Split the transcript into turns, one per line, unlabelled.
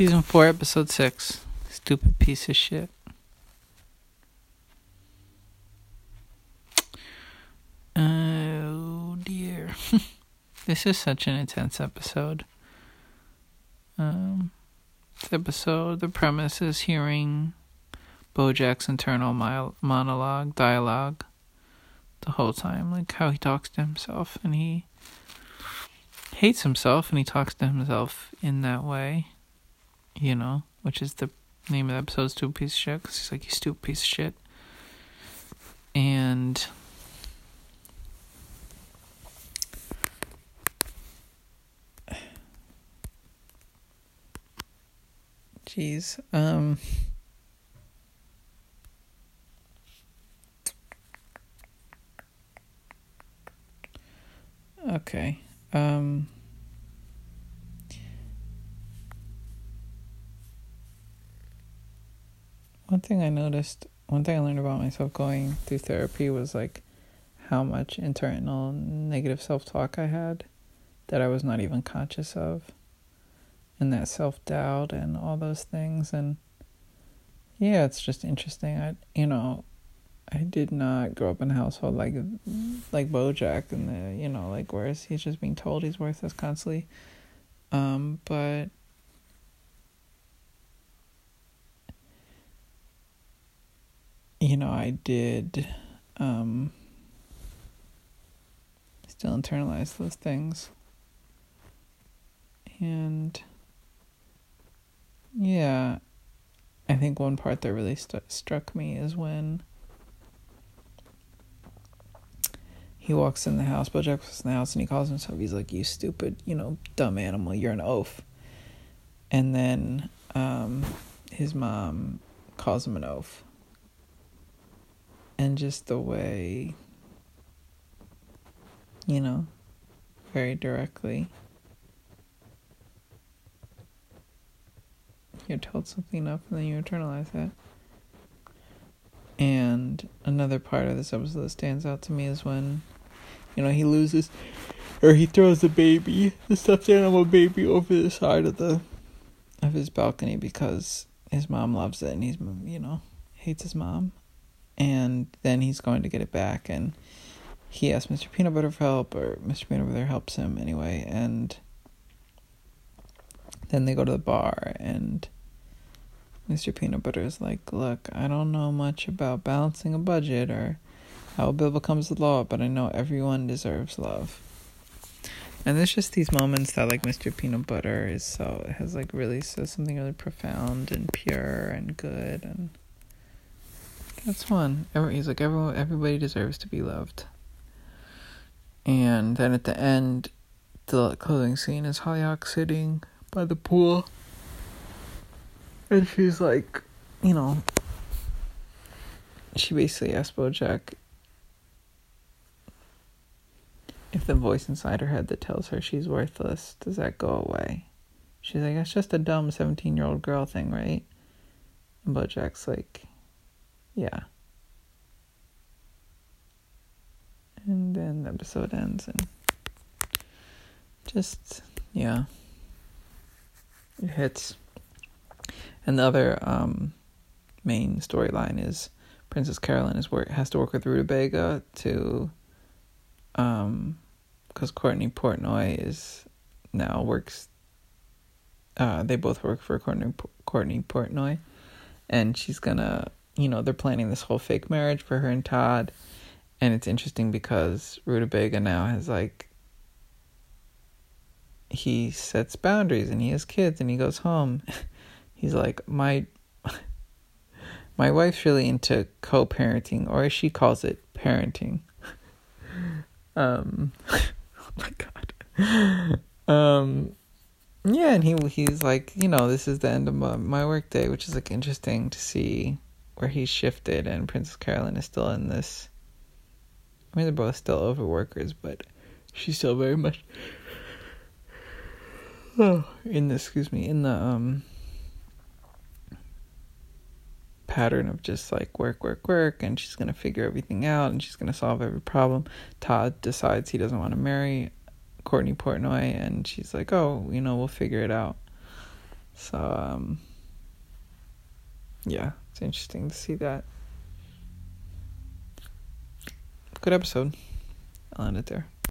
Season 4, Episode 6. Stupid piece of shit. Oh, dear. This is such an intense episode. The premise is hearing Bojack's internal dialogue the whole time. Like, how he talks to himself, and he hates himself, and he talks to himself in that way. You know, which is the name of the episode, Stupid Piece of Shit, because he's like, you stupid piece of shit. And jeez, okay, one thing I learned about myself going through therapy was, like, how much internal negative self-talk I had that I was not even conscious of, and that self-doubt and all those things. And yeah, it's just interesting. I did not grow up in a household like Bojack, and like, whereas he's just being told he's worthless constantly. But I did still internalize those things. And yeah, I think one part that really struck me is when he walks in the house, Bojack walks in the house, and he calls himself, he's like, you stupid, dumb animal, you're an oaf. And then his mom calls him an oaf. And just the way, very directly, you're told something enough and then you internalize that. And another part of this episode that stands out to me is when, he loses, or he throws the stuffed animal baby over the side of his balcony because his mom loves it and he's, hates his mom. And then he's going to get it back, and he asks Mr. Peanut Butter for help, or Mr. Peanut Butter helps him anyway, and then they go to the bar, and Mr. Peanut Butter is like, look, I don't know much about balancing a budget or how a bill becomes the law, but I know everyone deserves love. And there's just these moments that, like, Mr. Peanut Butter really says something really profound and pure and good, and that's one. He's like, everybody deserves to be loved. And then at the end, the closing scene is Hollyhock sitting by the pool. And she's like, she basically asked Bojack if the voice inside her head that tells her she's worthless, does that go away? She's like, that's just a dumb 17-year-old girl thing, right? And Bojack's like, yeah. And then the episode ends, and just, yeah, it hits. And the other main storyline is Princess Carolyn has to work with Rutabaga to, because Courtney Portnoy they both work for Courtney Portnoy, and she's gonna, they're planning this whole fake marriage for her and Todd. And it's interesting because Rutabaga now has, like, he sets boundaries and he has kids and he goes home. He's like, my wife's really into co-parenting, or as she calls it, parenting. Oh my God. Yeah, and he's like, this is the end of my work day, which is, like, interesting to see where he's shifted, and Princess Carolyn is still in this. I mean, they're both still overworkers, but she's still very much in the pattern of just, like, work, and she's gonna figure everything out, and she's gonna solve every problem. Todd decides he doesn't want to marry Courtney Portnoy, and she's like, oh, we'll figure it out. So, yeah, it's interesting to see that. Good episode. I'll end it there.